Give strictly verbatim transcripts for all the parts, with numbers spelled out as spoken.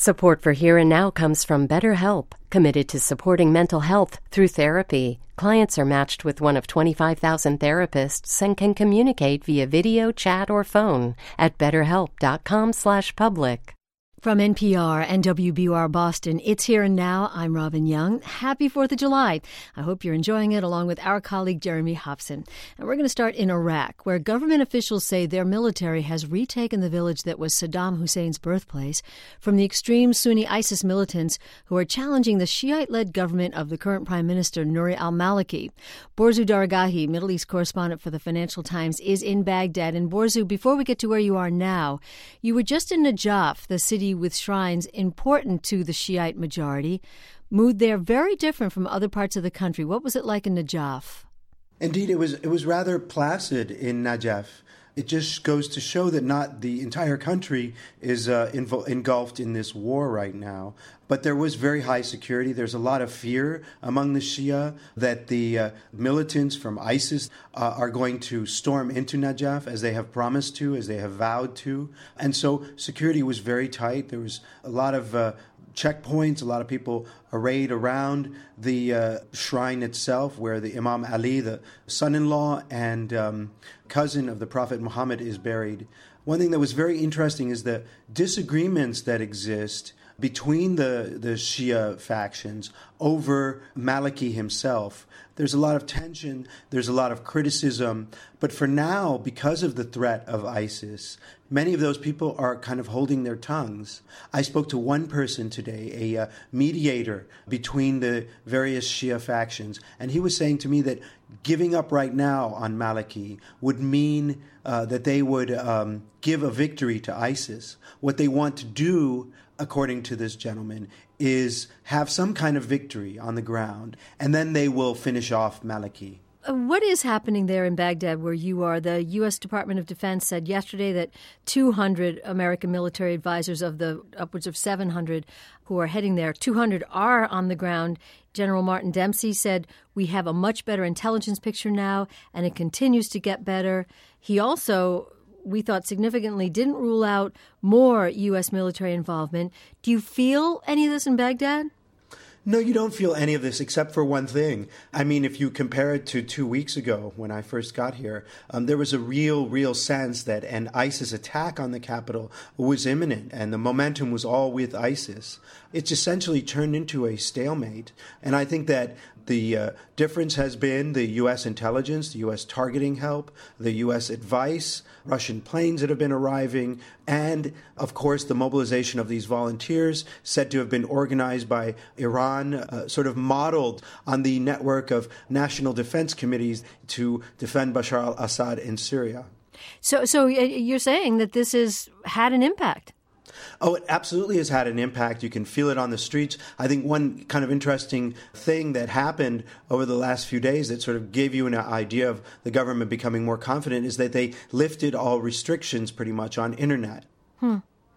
Support for Here and Now comes from BetterHelp, committed to supporting mental health through therapy. Clients are matched with one of twenty-five thousand therapists and can communicate via video, chat, or phone at betterhelp.com slash public. From N P R and W B U R Boston, it's Here and Now. I'm Robin Young. Happy fourth of July. I hope you're enjoying it along with our colleague Jeremy Hobson. And we're going to start in Iraq, where government officials say their military has retaken the village that was Saddam Hussein's birthplace from the extreme Sunni ISIS militants who are challenging the Shiite-led government of the current Prime Minister, Nouri al-Maliki. Borzu Daragahi, Middle East correspondent for the Financial Times, is in Baghdad. And Borzu, before we get to where you are now, you were just in Najaf, the city with shrines important to the Shiite majority. Mood there very different from other parts of the country. What was it like in Najaf? Indeed, it was it was rather placid in Najaf. It just goes to show that not the entire country is uh, invol- engulfed in this war right now. But there was very high security. There's a lot of fear among the Shia that the uh, militants from ISIS uh, are going to storm into Najaf, as they have promised to, as they have vowed to. And so security was very tight. There was a lot of uh, checkpoints, a lot of people arrayed around the uh, shrine itself, where the Imam Ali, the son-in-law and um, cousin of the Prophet Muhammad, is buried. One thing that was very interesting is the disagreements that exist between the, the Shia factions over Maliki himself. There's a lot of tension, there's a lot of criticism, but for now, because of the threat of ISIS, many of those people are kind of holding their tongues. I spoke to one person today, a uh, mediator between the various Shia factions, and he was saying to me that giving up right now on Maliki would mean uh, that they would um, give a victory to ISIS. What they want to do, according to this gentleman, is have some kind of victory on the ground, and then they will finish off Maliki. What is happening there in Baghdad where you are? The U S Department of Defense said yesterday that two hundred American military advisors of the upwards of seven hundred who are heading there, two hundred are on the ground. General Martin Dempsey said, "We have a much better intelligence picture now, and it continues to get better." He also, we thought significantly, didn't rule out more U S military involvement. Do you feel any of this in Baghdad? No, you don't feel any of this except for one thing. I mean, if you compare it to two weeks ago when I first got here, um, there was a real, real sense that an ISIS attack on the capital was imminent and the momentum was all with ISIS. It's essentially turned into a stalemate. And I think that the uh, difference has been the U S intelligence, the U S targeting help, the U S advice, Russian planes that have been arriving, and, of course, the mobilization of these volunteers said to have been organized by Iran, uh, sort of modeled on the network of national defense committees to defend Bashar al-Assad in Syria. So, so you're saying that this has had an impact? Oh, it absolutely has had an impact. You can feel it on the streets. I think one kind of interesting thing that happened over the last few days that sort of gave you an idea of the government becoming more confident is that they lifted all restrictions pretty much on internet. Hmm.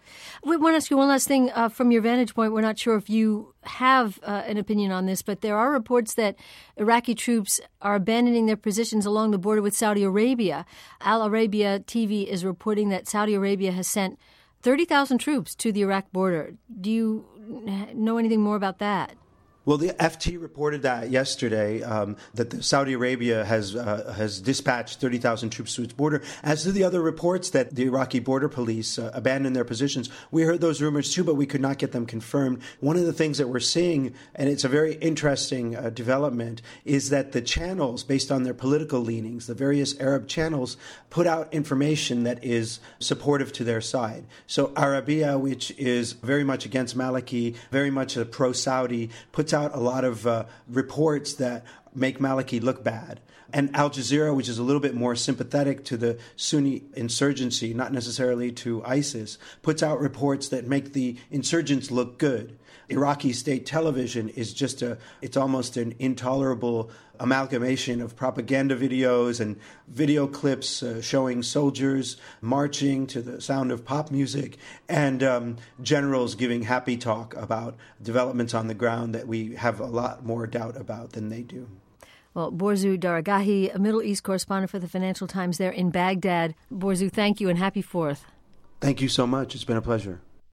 We want to ask you one last thing uh, from your vantage point. We're not sure if you have uh, an opinion on this, but there are reports that Iraqi troops are abandoning their positions along the border with Saudi Arabia. Al Arabiya T V is reporting that Saudi Arabia has sent thirty thousand troops to the Iraq border. Do you know anything more about that? Well, the F T reported that yesterday, um, that the Saudi Arabia has uh, has dispatched thirty thousand troops to its border. As to the other reports that the Iraqi border police uh, abandoned their positions, we heard those rumors too, but we could not get them confirmed. One of the things that we're seeing, and it's a very interesting uh, development, is that the channels, based on their political leanings, the various Arab channels, put out information that is supportive to their side. So Arabiya, which is very much against Maliki, very much a pro-Saudi, puts out a lot of uh, reports that make Maliki look bad. And Al Jazeera, which is a little bit more sympathetic to the Sunni insurgency, not necessarily to ISIS, puts out reports that make the insurgents look good. Iraqi state television is just a, it's almost an intolerable amalgamation of propaganda videos and video clips uh, showing soldiers marching to the sound of pop music and um, generals giving happy talk about developments on the ground that we have a lot more doubt about than they do. Well, Borzu Daragahi, a Middle East correspondent for the Financial Times there in Baghdad. Borzu, thank you and happy Fourth. Thank you so much. It's been a pleasure.